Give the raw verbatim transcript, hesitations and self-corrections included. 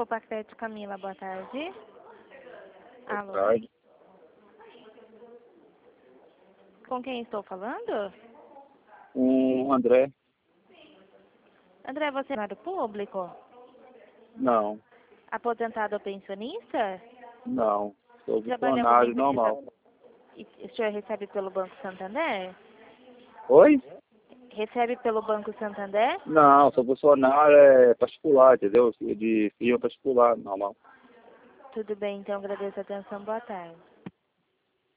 Copacete Camila, boa tarde. Boa Alô? tarde. Com quem estou falando? Um André? André, você é funcionário público? Não, Aposentado ou pensionista? não. Sou Trabalha em alguma funcionário empresa? normal. E o senhor recebe pelo Banco Santander? Oi? Recebe pelo Banco Santander? Não, sou funcionário é, particular, entendeu? De firma particular, normal. Tudo bem, então agradeço a atenção. Boa tarde.